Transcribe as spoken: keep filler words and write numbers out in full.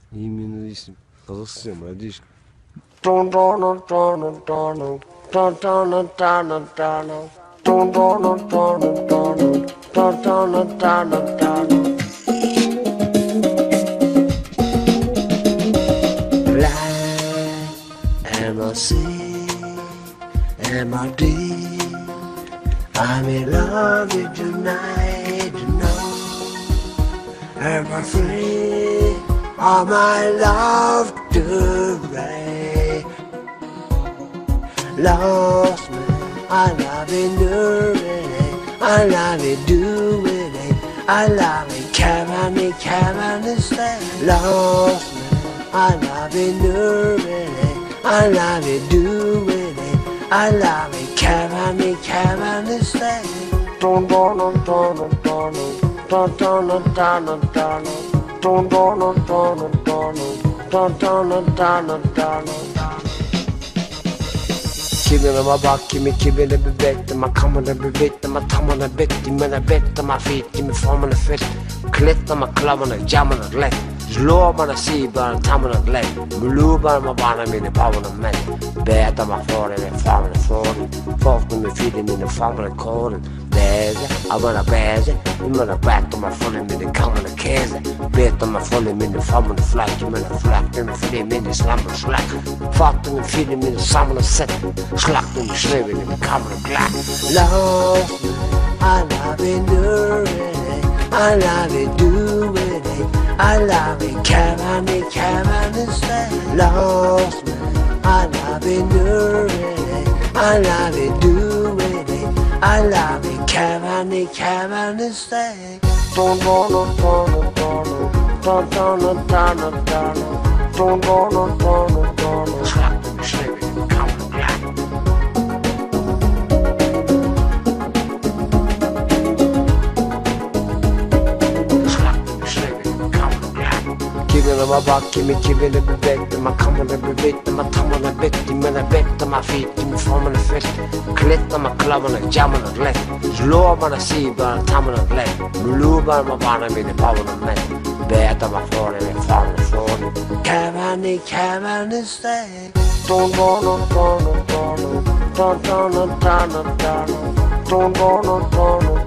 Imenizíssimo. Estás a sempre, diz. Blind am I sick? Am I deep? I'm in love with tonight, you know. Am I free? Am I love to rain? Lost me, I love it, doing it. I love it, doing it. I love it, can it, can it stay? Lost me, I love it, doing it. I love it, doing it. I love it, can it, can it stay? Don't, don't, don't, don't, don't, don't, don't, don't, don't. Don't don't don't don't don't don't don't don't don't. Killen my back, give me killen the bed, my common and bit, my thumb on a bit, men a bit, my feet, give me form on a fit, clit on my club on a jam on a leg, slow on a sea bar and tam on a leg, blue bar my banner in the power of men, bad on my floor and a farm and a floor, fork me feeding in the farm and a cold. I wanna bear it, you wanna back to my phone in the common case, bet on my phone in the farm and the flag, you wanna flag in the film in the slumber slack, fought in the feeding in the summer set, slacked in the slaving in the common black. Love, I love it, doing it, I love it, doing it, I love it, can it, can it stay? Lost me, I love it, doing it, I love it, doing it. I love it, can it, can it stay? Don't don't don't don't don't don't don't don't don't don't don't don't don't. Slap them, slap it, come on, black. Slap them, slap it, come on, black. Killing my back, give me killing the bed, my come on every bit, my thumb on a bit, my bed, my feet, give me form on a fit. Clit on my club on a jam on a leg, slow on a sea bar and tam on a leg, blue bar my banner in the power of men, bad on my floor and a farm on the floor. Can can it stay? Don't go no don't no don't no don't don't no don't no don't no don't go no don't no.